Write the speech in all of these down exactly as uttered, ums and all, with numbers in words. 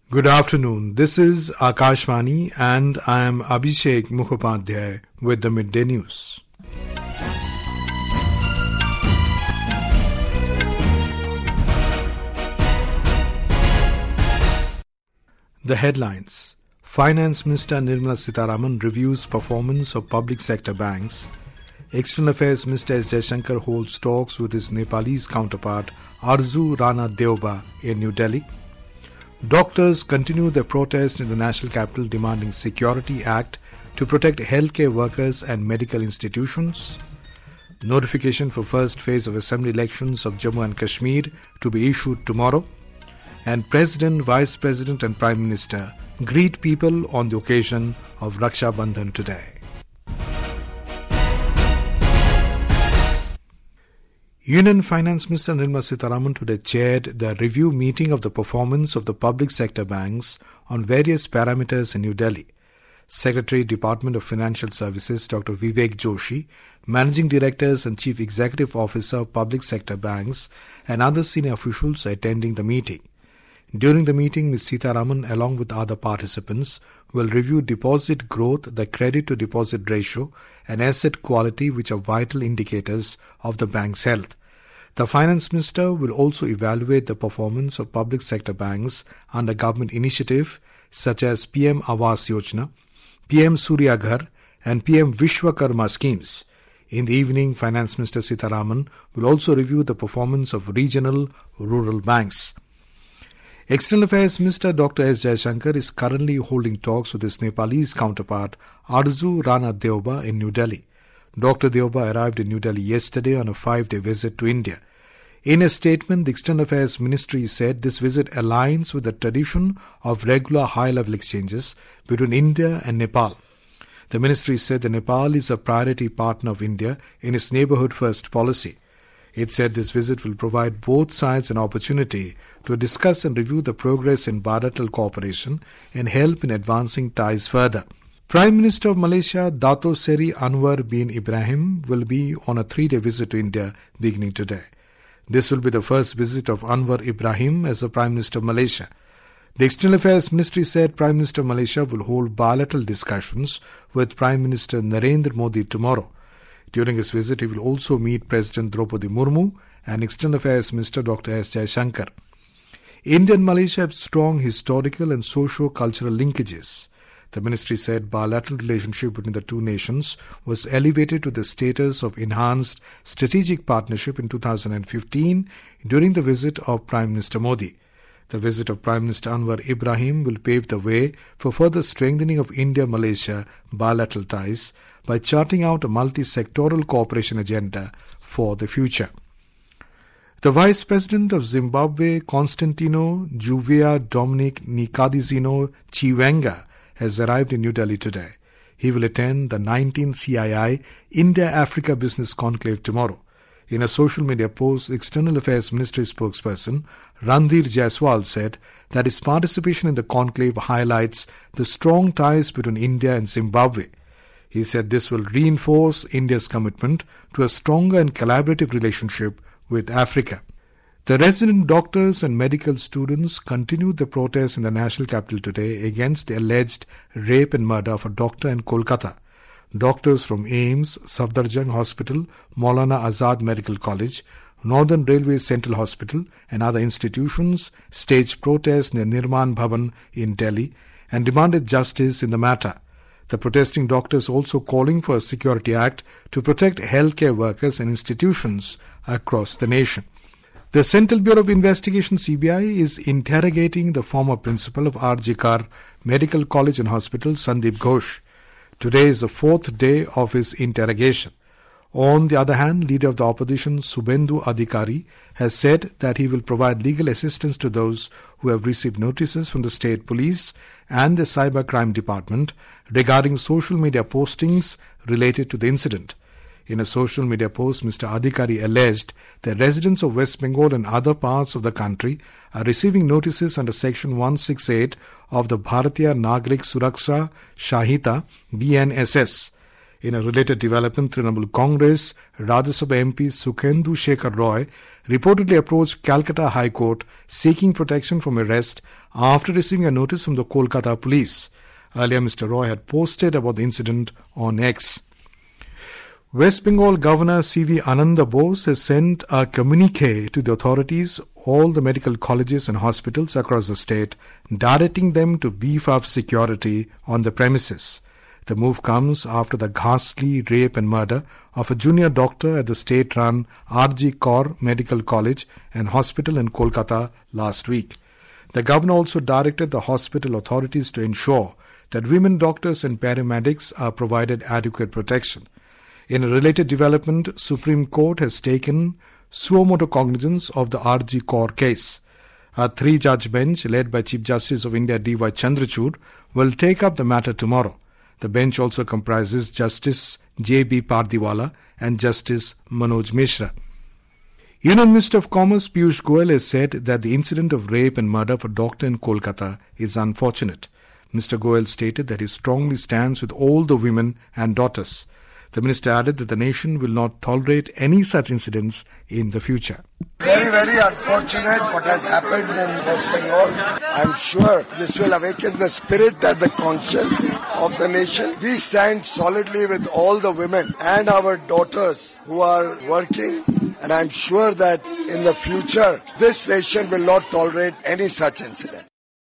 Good afternoon. This is Akashvani and I am Abhishek Mukhopadhyay with the Midday News. The headlines. Finance Minister Nirmala Sitharaman reviews performance of public sector banks. External Affairs Minister S. Jaishankar holds talks with his Nepalese counterpart Arzu Rana Deoba in New Delhi. Doctors continue their protest in the national capital demanding Security Act to protect healthcare workers and medical institutions. Notification for first phase of assembly elections of Jammu and Kashmir to be issued tomorrow. And President, Vice President and Prime Minister greet people on the occasion of Raksha Bandhan today. Union Finance Minister Nirmala Sitharaman today chaired the review meeting of the performance of the public sector banks on various parameters in New Delhi. Secretary, Department of Financial Services Doctor Vivek Joshi, Managing Directors and Chief Executive Officer of public sector banks and other senior officials are attending the meeting. During the meeting, Miz Sitharaman, along with other participants, will review deposit growth, the credit-to-deposit ratio, and asset quality, which are vital indicators of the bank's health. The Finance Minister will also evaluate the performance of public sector banks under government initiative such as P M Awas Yojana, P M Surya Ghar, and P M Vishwakarma schemes. In the evening, Finance Minister Sitharaman will also review the performance of regional rural banks. External Affairs Minister Doctor S. Jaishankar is currently holding talks with his Nepalese counterpart Arzu Rana Deoba in New Delhi. Doctor Deoba arrived in New Delhi yesterday on a five-day visit to India. In a statement, the External Affairs Ministry said this visit aligns with the tradition of regular high-level exchanges between India and Nepal. The ministry said that Nepal is a priority partner of India in its neighbourhood-first policy. It said this visit will provide both sides an opportunity to discuss and review the progress in bilateral cooperation and help in advancing ties further. Prime Minister of Malaysia, Dato Seri Anwar bin Ibrahim, will be on a three-day visit to India beginning today. This will be the first visit of Anwar Ibrahim as the Prime Minister of Malaysia. The External Affairs Ministry said Prime Minister of Malaysia will hold bilateral discussions with Prime Minister Narendra Modi tomorrow. During his visit, he will also meet President Draupadi Murmu and External Affairs Minister Doctor S. Jaishankar. India and Malaysia have strong historical and socio-cultural linkages. The ministry said bilateral relationship between the two nations was elevated to the status of enhanced strategic partnership in two thousand fifteen during the visit of Prime Minister Modi. The visit of Prime Minister Anwar Ibrahim will pave the way for further strengthening of India-Malaysia bilateral ties by charting out a multi-sectoral cooperation agenda for the future. The Vice President of Zimbabwe, Constantino Juvia Dominic Nikadizino Chiwenga, has arrived in New Delhi today. He will attend the nineteenth C I I India-Africa Business Conclave tomorrow. In a social media post, External Affairs Ministry spokesperson Randhir Jaiswal said that his participation in the conclave highlights the strong ties between India and Zimbabwe. He said this will reinforce India's commitment to a stronger and collaborative relationship with Africa. The resident doctors and medical students continued the protest in the national capital today against the alleged rape and murder of a doctor in Kolkata. Doctors from AIIMS, Safdarjung Hospital, Maulana Azad Medical College, Northern Railway Central Hospital and other institutions staged protests near Nirman Bhavan in Delhi and demanded justice in the matter. The protesting doctors also calling for a Security Act to protect healthcare workers and institutions across the nation. The Central Bureau of Investigation C B I is interrogating the former principal of R G Kar Medical College and Hospital, Sandeep Ghosh. Today is the fourth day of his interrogation. On the other hand, leader of the opposition, Subendu Adhikari, has said that he will provide legal assistance to those who have received notices from the state police and the cyber crime department regarding social media postings related to the incident. In a social media post, Mister Adhikari alleged that residents of West Bengal and other parts of the country are receiving notices under Section one sixty-eight of the Bharatiya Nagrik Suraksha Shahita B N S S. In a related development, Trinamool Congress Rajya Sabha M P Sukhendu Shekhar Roy reportedly approached Calcutta High Court seeking protection from arrest after receiving a notice from the Kolkata police. Earlier, Mister Roy had posted about the incident on X. West Bengal Governor C V Ananda Bose has sent a communique to the authorities, all the medical colleges and hospitals across the state, directing them to beef up security on the premises. The move comes after the ghastly rape and murder of a junior doctor at the state-run R G Kaur Medical College and Hospital in Kolkata last week. The governor also directed the hospital authorities to ensure that women doctors and paramedics are provided adequate protection. In a related development, Supreme Court has taken suo motu cognizance of the R G Kaur case. A three-judge bench led by Chief Justice of India D Y Chandrachud will take up the matter tomorrow. The bench also comprises Justice J B Pardiwala and Justice Manoj Mishra. Union Minister of Commerce Piyush Goyal has said that the incident of rape and murder of a doctor in Kolkata is unfortunate. Mister Goyal stated that he strongly stands with all the women and daughters. The minister added that the nation will not tolerate any such incidents in the future. Very, very unfortunate what has happened in West Bengal. I'm sure this will awaken the spirit and the conscience of the nation. We stand solidly with all the women and our daughters who are working, and I'm sure that in the future this nation will not tolerate any such incident.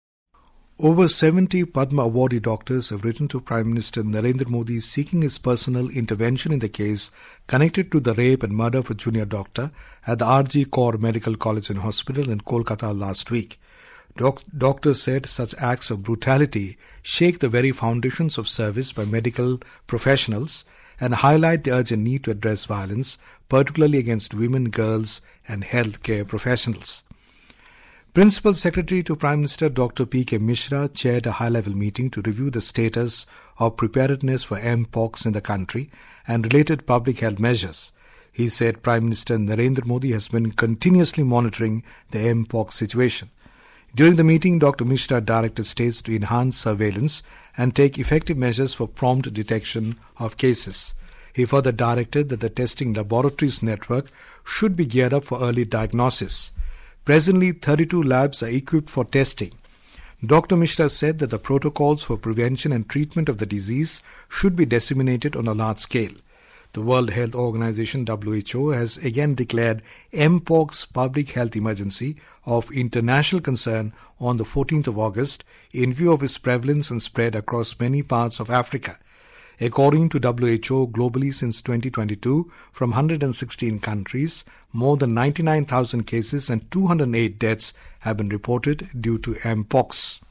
Over seventy Padma awardee doctors have written to Prime Minister Narendra Modi seeking his personal intervention in the case connected to the rape and murder of a junior doctor at the R G Kaur Medical College and Hospital in Kolkata last week. Doc- doctors said such acts of brutality shake the very foundations of service by medical professionals and highlight the urgent need to address violence, particularly against women, girls and healthcare professionals. Principal Secretary to Prime Minister Doctor P K Mishra chaired a high-level meeting to review the status of preparedness for Mpox in the country and related public health measures. He said Prime Minister Narendra Modi has been continuously monitoring the Mpox situation. During the meeting, Doctor Mishra directed states to enhance surveillance and take effective measures for prompt detection of cases. He further directed that the testing laboratories network should be geared up for early diagnosis. Presently, thirty-two labs are equipped for testing. Doctor Mishra said that the protocols for prevention and treatment of the disease should be disseminated on a large scale. The World Health Organization W H O has again declared Mpox public health emergency of international concern on the fourteenth of August in view of its prevalence and spread across many parts of Africa. According to W H O, globally since twenty twenty-two, from one hundred sixteen countries, more than ninety-nine thousand cases and two hundred eight deaths have been reported due to Mpox.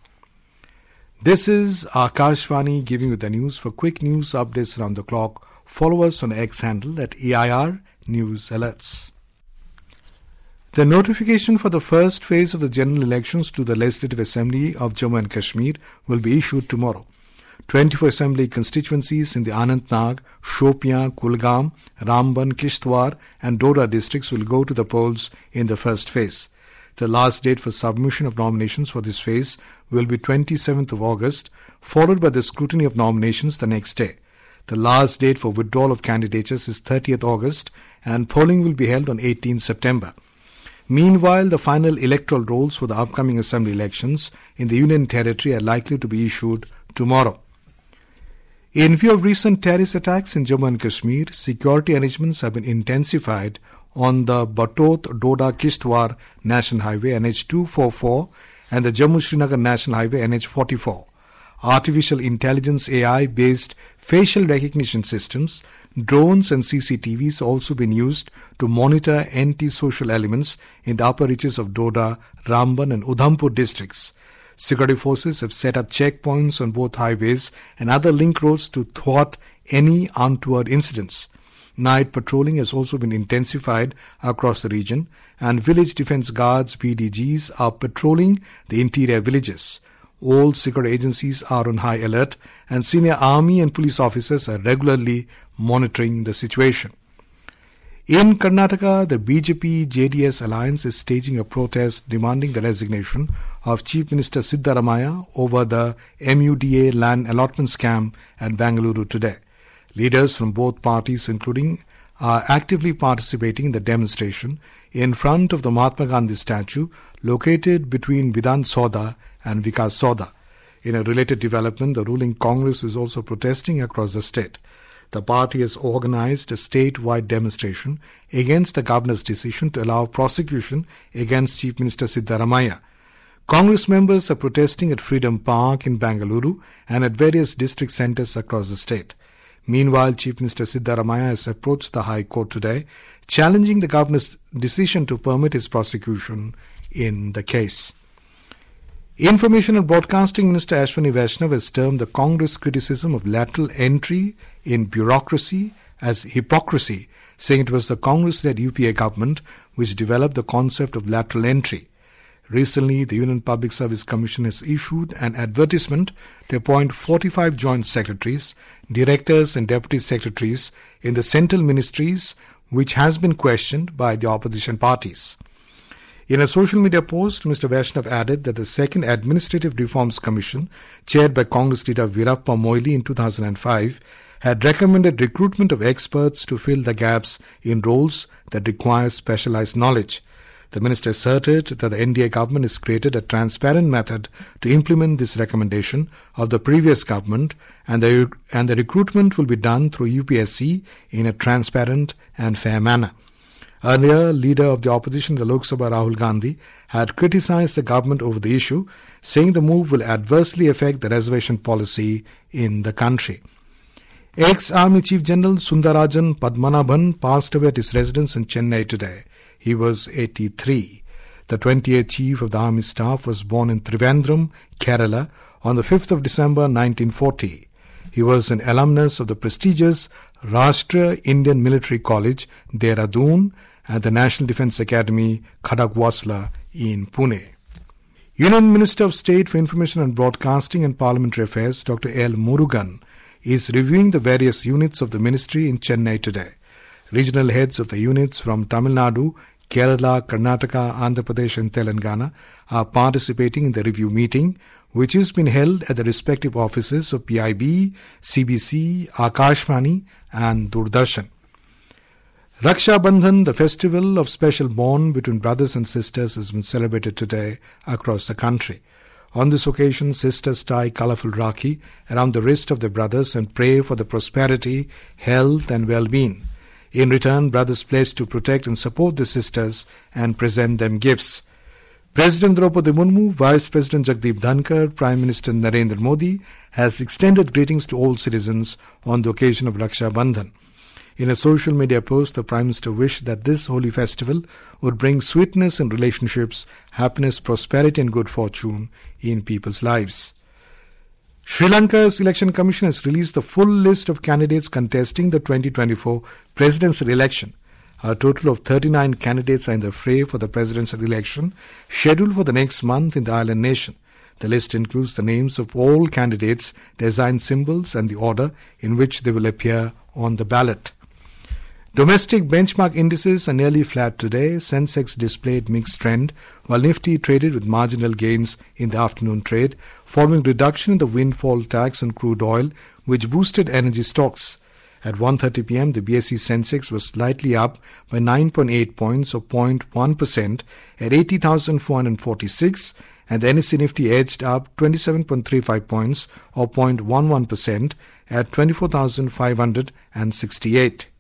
This is Akashvani giving you the news. For quick news updates around the clock, follow us on X handle at A I R News Alerts. The notification for the first phase of the general elections to the Legislative Assembly of Jammu and Kashmir will be issued tomorrow. twenty-four assembly constituencies in the Anantnag, Shopian, Kulgam, Ramban, Kishtwar and Doda districts will go to the polls in the first phase. The last date for submission of nominations for this phase will be twenty-seventh of August, followed by the scrutiny of nominations the next day. The last date for withdrawal of candidatures is thirtieth August and polling will be held on eighteenth September. Meanwhile, the final electoral rolls for the upcoming assembly elections in the Union Territory are likely to be issued tomorrow. In view of recent terrorist attacks in Jammu and Kashmir, security arrangements have been intensified on the Batot-Doda-Kishtwar National Highway N H two forty-four and the Jammu-Srinagar National Highway N H forty-four. Artificial intelligence A I-based facial recognition systems, drones and C C T Vs also been used to monitor anti-social elements in the upper reaches of Doda, Ramban and Udhampur districts. Security forces have set up checkpoints on both highways and other link roads to thwart any untoward incidents. Night patrolling has also been intensified across the region, and village defense guards V D Gs are patrolling the interior villages. All security agencies are on high alert, and senior army and police officers are regularly monitoring the situation. In Karnataka, the B J P J D S alliance is staging a protest demanding the resignation of Chief Minister Siddaramaiah over the M U D A land allotment scam at Bangalore today. Leaders from both parties, including, are actively participating in the demonstration in front of the Mahatma Gandhi statue located between Vidhan Soda and Vikas Soda. In a related development, the ruling Congress is also protesting across the state. The party has organized a statewide demonstration against the governor's decision to allow prosecution against Chief Minister Siddaramaiah. Congress members are protesting at Freedom Park in Bengaluru and at various district centres across the state. Meanwhile, Chief Minister Siddaramaiah has approached the High Court today, challenging the governor's decision to permit his prosecution in the case. Information and Broadcasting Minister Ashwini Vaishnav has termed the Congress criticism of lateral entry in bureaucracy as hypocrisy, saying it was the Congress-led U P A government which developed the concept of lateral entry. Recently, the Union Public Service Commission has issued an advertisement to appoint forty-five joint secretaries, directors and deputy secretaries in the central ministries, which has been questioned by the opposition parties. In a social media post, Mister Vaishnav added that the Second Administrative Reforms Commission, chaired by Congress leader Veerappa Moily in two thousand five, had recommended recruitment of experts to fill the gaps in roles that require specialized knowledge. The minister asserted that the N D A government has created a transparent method to implement this recommendation of the previous government, and the, and the recruitment will be done through U P S C in a transparent and fair manner. Earlier, leader of the opposition in the Lok Sabha, Rahul Gandhi, had criticized the government over the issue, saying the move will adversely affect the reservation policy in the country. Ex-Army Chief General Sundarajan Padmanabhan passed away at his residence in Chennai today. He was eighty-three. The twenty-eighth Chief of the Army Staff was born in Trivandrum, Kerala, on the fifth of December nineteen forty. He was an alumnus of the prestigious Rashtriya Indian Military College, Dehradun, and the National Defence Academy, Khadakwasla, in Pune. Union Minister of State for Information and Broadcasting and Parliamentary Affairs, Doctor L. Murugan, is reviewing the various units of the ministry in Chennai today. Regional heads of the units from Tamil Nadu, Kerala, Karnataka, Andhra Pradesh and Telangana are participating in the review meeting, which has been held at the respective offices of P I B, C B C, Akashvani and Doordarshan. Raksha Bandhan, the festival of special bond between brothers and sisters, has been celebrated today across the country. On this occasion, sisters tie colourful rakhi around the wrist of their brothers and pray for the prosperity, health and well-being. In return, brothers pledge to protect and support the sisters and present them gifts. President Draupadi Murmu, Vice President Jagdeep Dhankar, Prime Minister Narendra Modi has extended greetings to all citizens on the occasion of Raksha Bandhan. In a social media post, the Prime Minister wished that this holy festival would bring sweetness in relationships, happiness, prosperity and good fortune in people's lives. Sri Lanka's Election Commission has released the full list of candidates contesting the twenty twenty-four presidential election. A total of thirty-nine candidates are in the fray for the presidential election, scheduled for the next month in the island nation. The list includes the names of all candidates, their assigned symbols and the order in which they will appear on the ballot. Domestic benchmark indices are nearly flat today. Sensex displayed mixed trend, while Nifty traded with marginal gains in the afternoon trade, following reduction in the windfall tax on crude oil, which boosted energy stocks. At one thirty p.m., the B S E Sensex was slightly up by nine point eight points or zero point one percent at eighty thousand four hundred forty-six, and the N S E Nifty edged up twenty-seven point three five points or zero point one one percent at twenty-four thousand five hundred sixty-eight.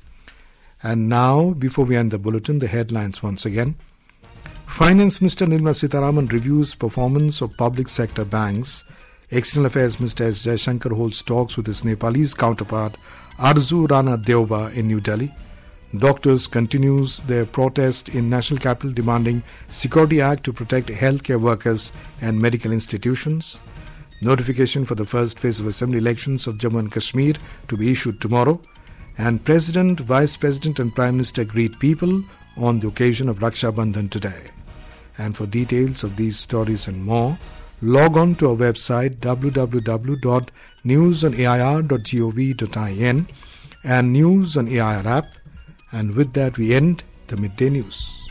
And now, before we end the bulletin, the headlines once again. Finance Minister Nirmala Sitharaman reviews performance of public sector banks. External Affairs Minister S. Jaishankar holds talks with his Nepalese counterpart Arzu Rana Deuba in New Delhi. Doctors continues their protest in National Capital demanding Security Act to protect healthcare workers and medical institutions. Notification for the first phase of assembly elections of Jammu and Kashmir to be issued tomorrow. And President, Vice President and Prime Minister greet people on the occasion of Raksha Bandhan today. And for details of these stories and more, log on to our website w w w dot news on a i r dot gov dot in and News on A I R app. And with that we end the Midday News.